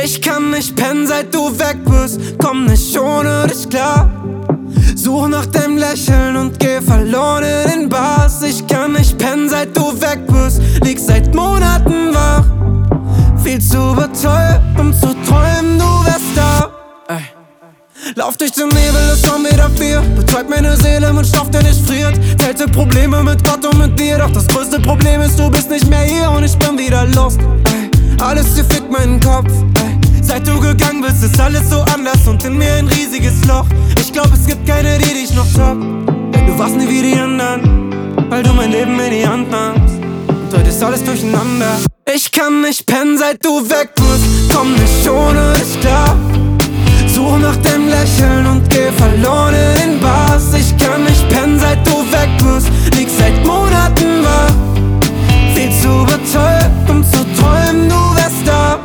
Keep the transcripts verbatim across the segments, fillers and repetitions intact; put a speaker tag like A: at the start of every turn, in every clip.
A: Ich kann nicht pennen, seit du weg bist, komm nicht ohne dich klar. Such nach deinem Lächeln und geh verloren in den Bars. Ich kann nicht pennen, seit du weg bist, lieg seit Monaten wach. Viel zu überteuert, um zu träumen, du wärst da. Ey. Lauf durch den Nebel, es kommt wieder vier. Betäubt meine Seele mit Stoff, der nicht friert. Teilte Probleme mit Gott und mit dir. Doch das größte Problem ist, du bist nicht mehr hier und ich bin wieder lost. Ey. Alles hier fickt meinen Kopf. Ey. Seit du gegangen bist, ist alles so anders und in mir ein riesiges Loch. Ich glaub, es gibt keine, die dich noch toppt. Du warst nie wie die anderen, weil du mein Leben in die Hand nahmst. Und heute ist alles durcheinander. Ich kann nicht pennen, seit du weg bist, komm nicht ohne dich klar. Such nach deinem Lächeln und geh verloren in den Bars. Ich kann nicht pennen, seit du weg bist, lieg seit Monaten wach. Viel zu überteuert, um zu träumen, du wärst da.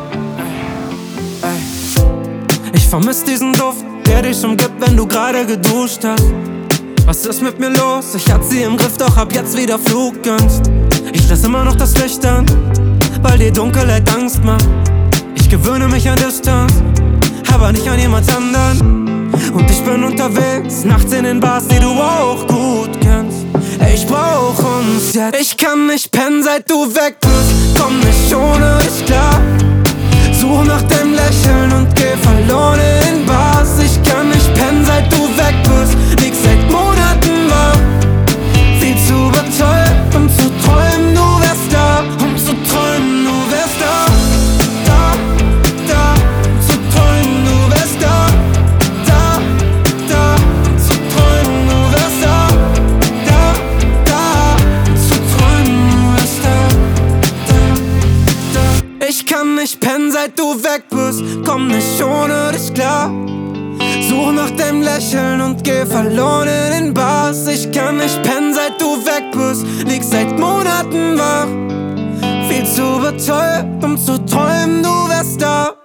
A: Ich vermiss diesen Duft, der dich umgibt, wenn du gerade geduscht hast. Was ist mit mir los? Ich hatte sie im Griff, doch hab jetzt wieder Flugangst. Ich lass immer noch das Licht an, weil die Dunkelheit Angst macht. Ich gewöhne mich an Distanz, aber nicht an jemand anderen. Und ich bin unterwegs, nachts in den Bars, die du auch gut kennst. Ey, ich brauch uns jetzt. Ich kann nicht pennen, seit du weg bist, komm nicht ohne dich klar. Such nach deinem Lächeln und geh verloren in Bars. Ich kann nicht pennen, seit du weg bist, lieg seit Monaten wach. Viel zu überteuert, um zu träumen, du wärst da. Um zu träumen, du wärst da. Da, da, um zu träumen, du wärst da. Da, da, um zu träumen, du wärst da. Da, da, um zu träumen, du wärst da. Da, da. Ich kann nicht pennen, seit du weg bist, komm nicht ohne dich klar. Such nach deinem Lächeln und geh verloren in den Bars. Ich kann nicht pennen, seit du weg bist, lieg seit Monaten wach. Viel zu überteuert, um zu träumen, du wärst da.